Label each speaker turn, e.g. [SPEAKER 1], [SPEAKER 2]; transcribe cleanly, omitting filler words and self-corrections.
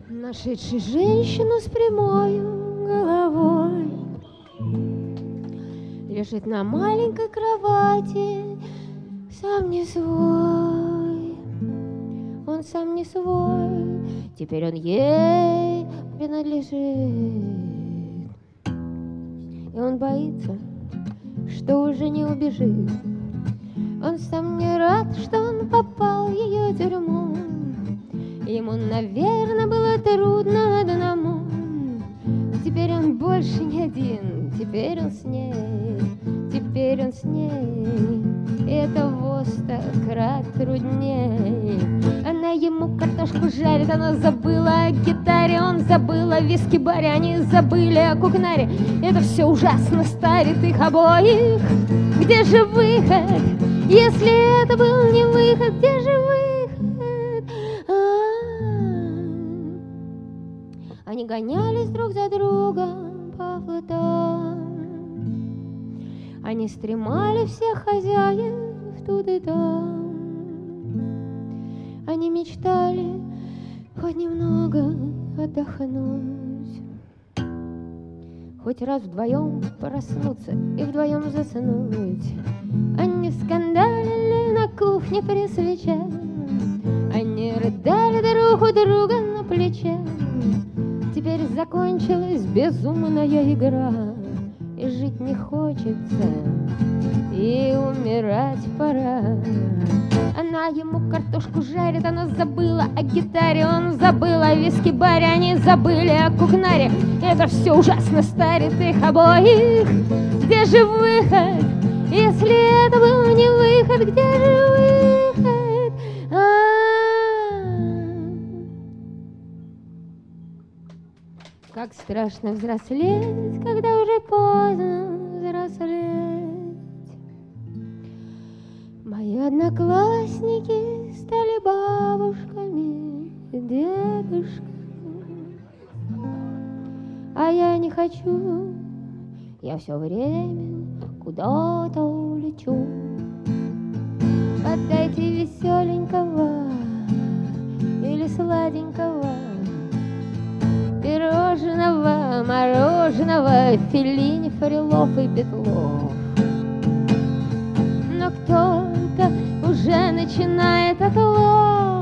[SPEAKER 1] Нашедший женщину с прямой головой лежит на маленькой кровати, сам не свой. Он сам не свой, теперь он ей принадлежит. И он боится, что уже не убежит. Он сам не рад, что он попал в ее тюрьму. Ему, наверное, было трудно одному. Теперь он больше не один, теперь он с ней, теперь он с ней. И это во 100 крат трудней. Она ему картошку жарит, она забыла о гитаре, он забыл о виски-баре, они забыли о кукнаре. Это все ужасно старит их обоих. Где же выход, если это был не выход? Где же выход? Они гонялись друг за другом по флотам. Они стремали всех хозяев тут и там. Они мечтали хоть немного отдохнуть, хоть раз вдвоем проснуться и вдвоем заснуть. Они скандалили на кухне при свече, они рыдали друг у друга на плече. Теперь закончилась безумная игра, и жить не хочется, и умирать пора. Она ему картошку жарит, она забыла о гитаре, он забыл о виски-баре, они забыли о кухнаре. Это все ужасно старит их обоих. Где же выход, если это был не выход? Где же выход? Как страшно взрослеть, когда уже поздно взрослеть. Мои одноклассники стали бабушками и дедушками, а я не хочу, я все время куда-то улечу. Отдайте веселенького или сладенького, пирожного, мороженого, Феллини, Фарилов и Бетлов. Но кто-то уже начинает отлов.